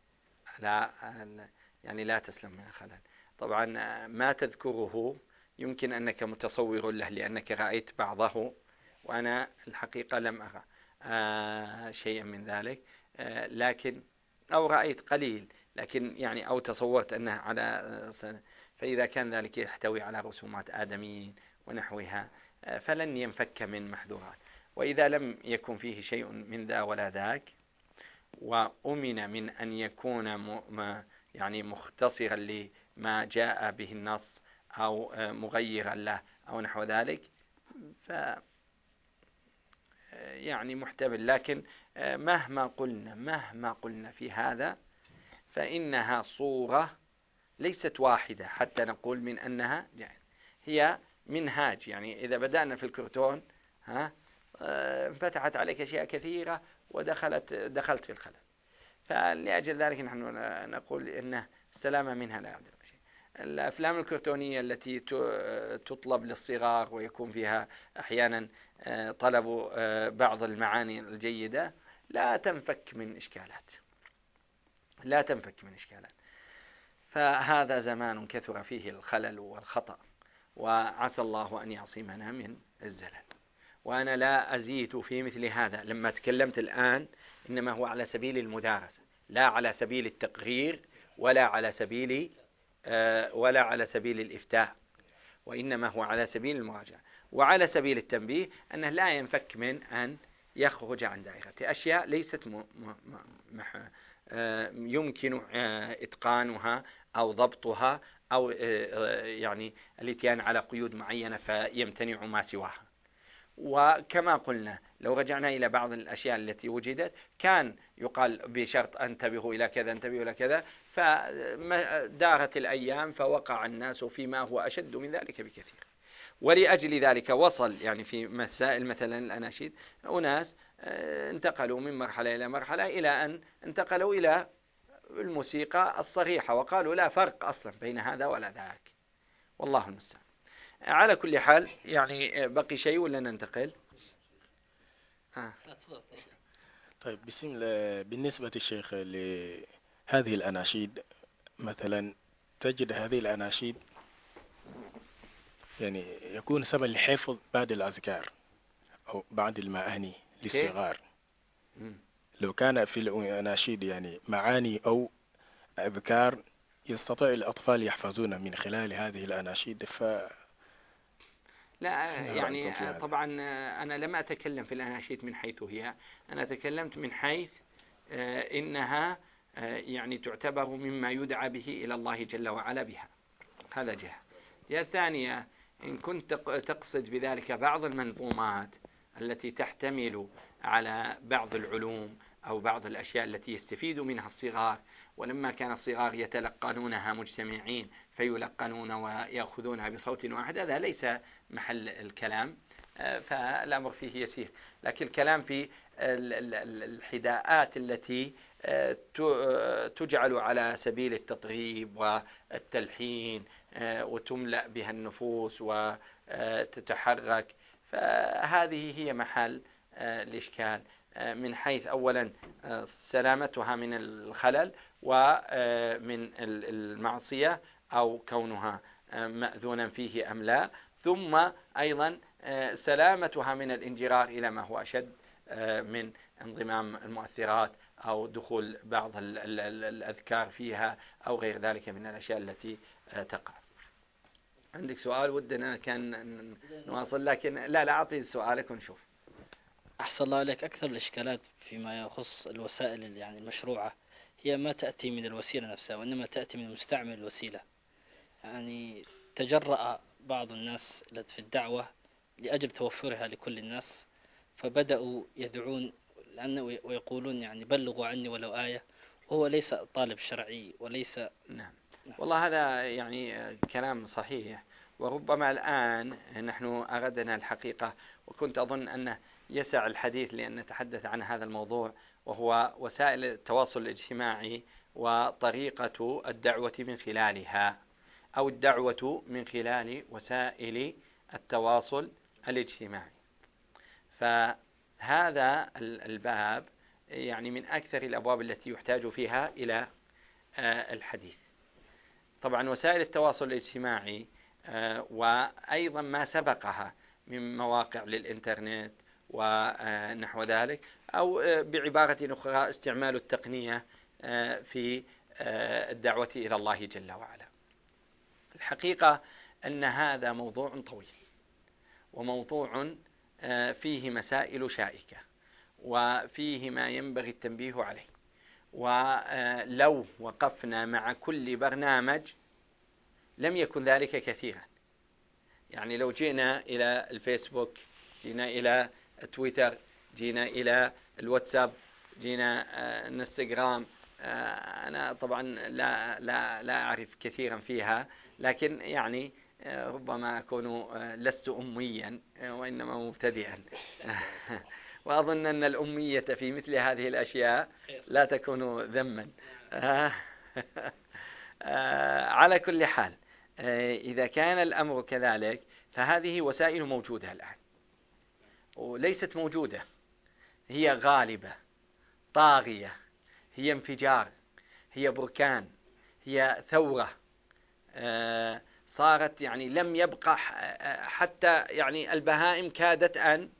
لا تسلم من الخلل. طبعا ما تذكره يمكن أنك متصور له لأنك رأيت بعضه، وأنا الحقيقة لم أرى شيئا من ذلك، لكن أو رأيت قليل، لكن يعني أو تصورت أنه على. فإذا كان ذلك يحتوي على رسومات آدميين ونحوها فلن ينفك من محظورات. وإذا لم يكن فيه شيء من ذا ولا ذاك، وأمن من أن يكون يعني مختصرا لما جاء به النص أو مغيرا له أو نحو ذلك، ف يعني محتمل. لكن مهما قلنا في هذا فإنها صورة ليست واحدة حتى نقول من أنها هي منهاج. يعني إذا بدأنا في الكرتون انفتحت عليك أشياء كثيرة دخلت في الخلل. فلأجل ذلك نحن نقول إن السلامة منها لا يعدل شيء. الأفلام الكرتونية التي تطلب للصغار ويكون فيها أحيانا طلب بعض المعاني الجيدة لا تنفك من إشكالات. فهذا زمان كثر فيه الخلل والخطأ، وعسى الله أن يعصمنا من الزلل. وأنا لا أزيد في مثل هذا لما تكلمت الآن، إنما هو على سبيل المدارسة، لا على سبيل التقرير ولا على سبيل الإفتاء، وإنما هو على سبيل المراجعة وعلى سبيل التنبيه أنه لا ينفك من أن يخرج عن دائرة أشياء ليست يمكن إتقانها أو ضبطها أو يعني الاتيان على قيود معينة فيمتنع ما سواها. وكما قلنا لو رجعنا إلى بعض الأشياء التي وجدت كان يقال بشرط انتبهوا إلى كذا انتبهوا إلى كذا، فدارت الأيام فوقع الناس فيما هو أشد من ذلك بكثير. ولأجل ذلك وصل يعني في مسائل مثلا الأناشيد أناس انتقلوا من مرحلة إلى مرحلة إلى أن انتقلوا إلى الموسيقى الصريحة وقالوا لا فرق أصلا بين هذا ولا ذاك، والله المستعان. على كل حال يعني بقي شيء ولا ننتقل؟ طيب بالنسبة الشيخ لهذه الأناشيد، مثلا تجد هذه الأناشيد يعني يكون سبب لحفظ بعض الأذكار أو بعض المعاني كيف؟ للصغار. مم. لو كان في الأناشيد يعني معاني أو أذكار يستطيع الأطفال يحفظون من خلال هذه الأناشيد، فما لا رأيكم في يعني هذا؟ طبعا أنا لم أتكلم في الأناشيد من حيث هي، أنا تكلمت من حيث إنها يعني تعتبر مما يدعى به إلى الله جل وعلا بها. هذا جهة. جهة ثانية، إن كنت تقصد بذلك بعض المنظومات التي تحتمل على بعض العلوم أو بعض الأشياء التي يستفيد منها الصغار، ولما كان الصغار يتلقنونها مجتمعين فيلقنون ويأخذونها بصوت واحد، هذا ليس محل الكلام، فالأمر فيه يسير. لكن الكلام في الحداءات التي تجعل على سبيل التطريب والتلحين وتملأ بها النفوس وتتحرك، فهذه هي محل الإشكال، من حيث أولا سلامتها من الخلل ومن المعصية أو كونها مأذونا فيه أم لا، ثم أيضا سلامتها من الانجرار إلى ما هو أشد من انضمام المؤثرات أو دخول بعض الأذكار فيها أو غير ذلك من الأشياء التي تقع. عندك سؤال ودنا كان نواصل، لكن لا أعطي سؤالك ونشوف. أحسن الله عليك. أكثر الإشكالات فيما يخص الوسائل يعني المشروعة هي ما تأتي من الوسيلة نفسها، وإنما تأتي من مستعمل الوسيلة. يعني تجرأ بعض الناس في الدعوة لأجل توفرها لكل الناس، فبدأوا يدعون ويقولون يعني بلغوا عني ولو آية، وهو ليس طالب شرعي وليس. نعم، والله هذا يعني كلام صحيح، وربما الآن نحن أردنا الحقيقة، وكنت أظن أنه يسع الحديث لأن نتحدث عن هذا الموضوع، وهو وسائل التواصل الاجتماعي وطريقة الدعوة من خلالها، أو الدعوة من خلال وسائل التواصل الاجتماعي. فهذا الباب يعني من أكثر الأبواب التي يحتاج فيها إلى الحديث. طبعا وسائل التواصل الاجتماعي وأيضا ما سبقها من مواقع للإنترنت ونحو ذلك، أو بعبارة أخرى استعمال التقنية في الدعوة إلى الله جل وعلا. الحقيقة أن هذا موضوع طويل، وموضوع فيه مسائل شائكة، وفيه ما ينبغي التنبيه عليه. ولو وقفنا مع كل برنامج لم يكن ذلك كثيرا. يعني لو جينا إلى الفيسبوك، جينا إلى تويتر، جينا إلى الواتساب، جينا الانستغرام، أنا طبعا لا أعرف كثيرا فيها، لكن يعني ربما أكون لست أميا وإنما مبتدئا وأظن أن الأمية في مثل هذه الأشياء لا تكون ذما. على كل حال، إذا كان الأمر كذلك فهذه وسائل موجودة الآن، وليست موجودة، هي غالبة، طاغية، هي انفجار، هي بركان، هي ثورة، صارت يعني لم يبقى حتى يعني البهائم كادت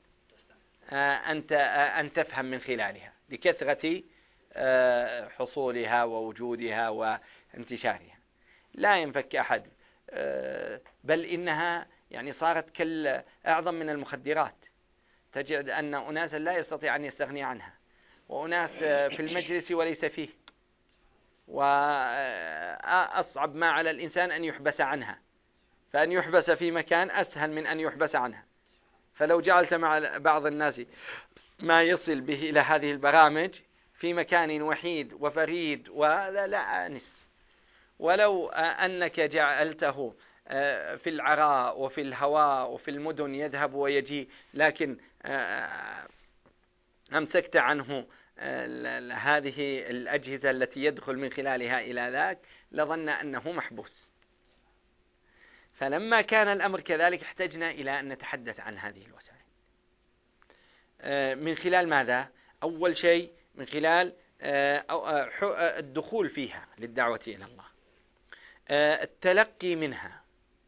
أن تفهم من خلالها لكثرة حصولها ووجودها وانتشارها. لا ينفك أحد، بل إنها يعني صارت أعظم من المخدرات. تجد أن أناسا لا يستطيع أن يستغني عنها، وأناس في المجلس وليس فيه، وأصعب ما على الإنسان أن يحبس عنها، فأن يحبس في مكان أسهل من أن يحبس عنها. فلو جعلت مع بعض الناس ما يصل به إلى هذه البرامج في مكان وحيد وفريد ولا أنس، ولو أنك جعلته في العراء وفي الهواء وفي المدن يذهب ويجي، لكن أمسكت عنه هذه الأجهزة التي يدخل من خلالها إلى ذاك لظن أنه محبوس. فلما كان الأمر كذلك احتجنا إلى أن نتحدث عن هذه الوسائل من خلال ماذا؟ أول شيء من خلال الدخول فيها للدعوة إلى الله، التلقي منها،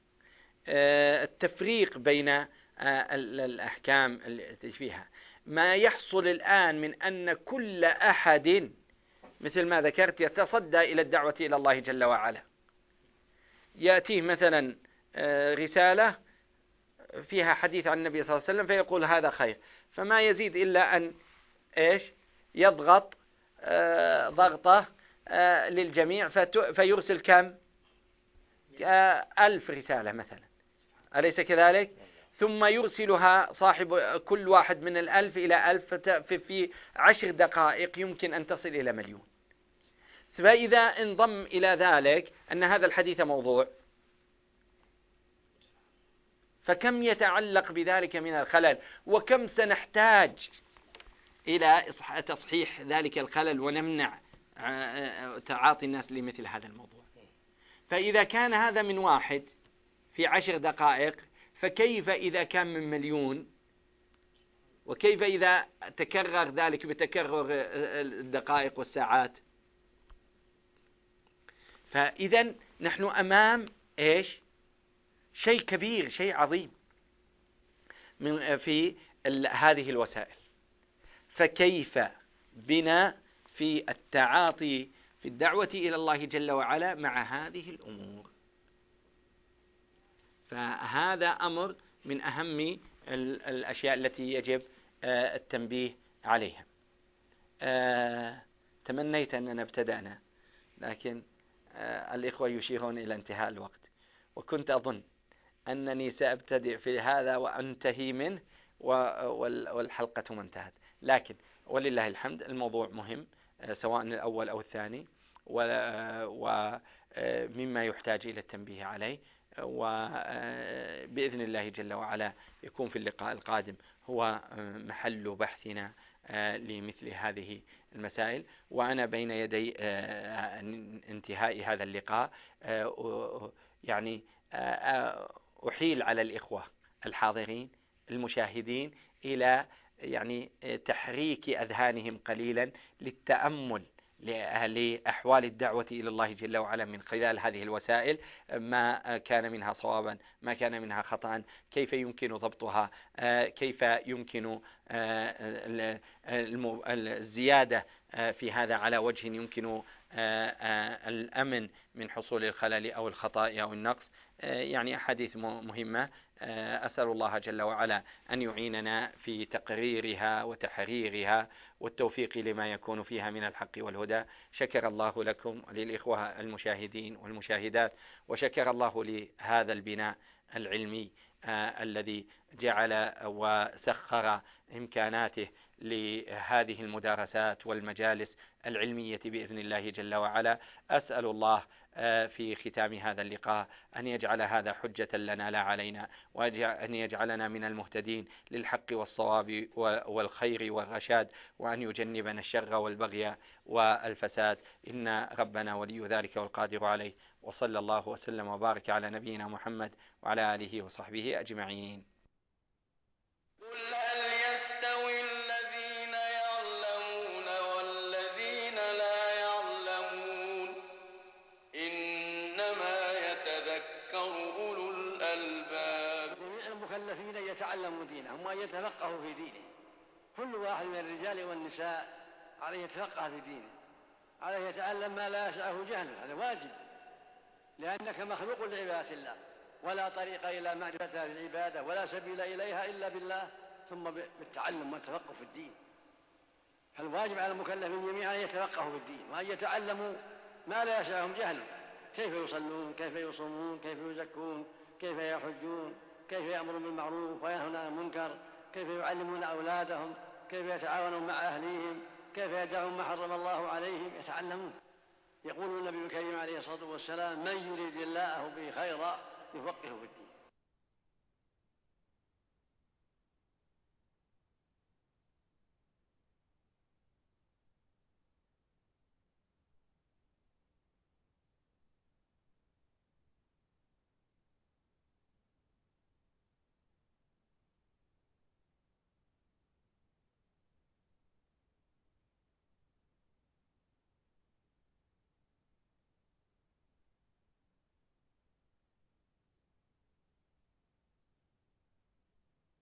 التفريق بين الأحكام التي فيها. ما يحصل الآن من أن كل أحد مثل ما ذكرت يتصدى إلى الدعوة إلى الله جل وعلا، يأتيه مثلا رسالة فيها حديث عن النبي صلى الله عليه وسلم فيقول هذا خير، فما يزيد إلا أن يضغط ضغطة للجميع فيرسل كم 1000 رسالة مثلا، أليس كذلك؟ ثم يرسلها صاحب كل واحد من 1000 إلى 1000 في 10 دقائق يمكن أن تصل إلى 1,000,000. فإذا انضم إلى ذلك أن هذا الحديث موضوع، فكم يتعلق بذلك من الخلل، وكم سنحتاج إلى تصحيح ذلك الخلل ونمنع تعاطي الناس لمثل هذا الموضوع. فإذا كان هذا من واحد في 10 دقائق، فكيف إذا كان من 1,000,000؟ وكيف إذا تكرر ذلك بتكرر الدقائق والساعات؟ فإذا نحن أمام شيء كبير، شيء عظيم في هذه الوسائل. فكيف بنا في التعاطي في الدعوة إلى الله جل وعلا مع هذه الأمور؟ فهذا أمر من أهم الأشياء التي يجب التنبيه عليها. تمنيت أننا ابتدأنا، لكن الإخوة يشيرون إلى انتهاء الوقت، وكنت أظن أنني سأبتدئ في هذا وأنتهي منه والحلقة ما انتهت، لكن ولله الحمد الموضوع مهم سواء الأول أو الثاني، ومما يحتاج إلى التنبيه عليه، وبإذن الله جل وعلا يكون في اللقاء القادم هو محل بحثنا لمثل هذه المسائل. وأنا بين يدي انتهاء هذا اللقاء يعني أحيل على الإخوة الحاضرين المشاهدين إلى يعني تحريك أذهانهم قليلا للتأمل لأحوال الدعوة إلى الله جل وعلا من خلال هذه الوسائل، ما كان منها صوابا، ما كان منها خطأ، كيف يمكن ضبطها، كيف يمكن الزيادة في هذا على وجه يمكن الأمن من حصول الخلل أو الخطأ أو النقص. يعني أحاديث مهمة، أسأل الله جل وعلا أن يعيننا في تقريرها وتحريرها والتوفيق لما يكون فيها من الحق والهدى. شكر الله لكم وللإخوة المشاهدين والمشاهدات، وشكر الله لهذا البناء العلمي الذي جعل وسخر إمكاناته لهذه المدارسات والمجالس العلمية بإذن الله جل وعلا. أسأل الله في ختام هذا اللقاء أن يجعل هذا حجة لنا لا علينا، وأن يجعلنا من المهتدين للحق والصواب والخير والرشاد، وأن يجنبنا الشر والبغي والفساد، إن ربنا ولي ذلك والقادر عليه. وصلى الله وسلم وبارك على نبينا محمد وعلى آله وصحبه أجمعين. قل هل يستوي الذين يعلمون والذين لا يعلمون؟ إنما يتذكر أولو الألباب. جميع المكلفين يتعلموا دينهم وأن يتفقهوا في دينه. كل واحد من الرجال والنساء عليه يتفقه في دينه، عليه يتعلم ما لا يسعه جهله، هذا واجب، لأنك مخلوق لعبادة الله، ولا طريق إلى معرفتها في العبادة ولا سبيل إليها إلا بالله، ثم بالتعلم والتفقه في الدين. فالواجب على المكلفين جميعا أن يتفقهوا في الدين وأن يتعلموا ما لا يسعهم جهله، كيف يصلون، كيف يصومون، كيف يزكون، كيف يحجون، كيف يأمرون بالمعروف وينهون عن المنكر، كيف يعلمون أولادهم، كيف يتعاونون مع أهليهم، كيف يدعون ما حرم الله عليهم، يتعلمون. يقول النبي الكريم عليه الصلاة والسلام: من يريد الله به خيرا يفقهه في الدين.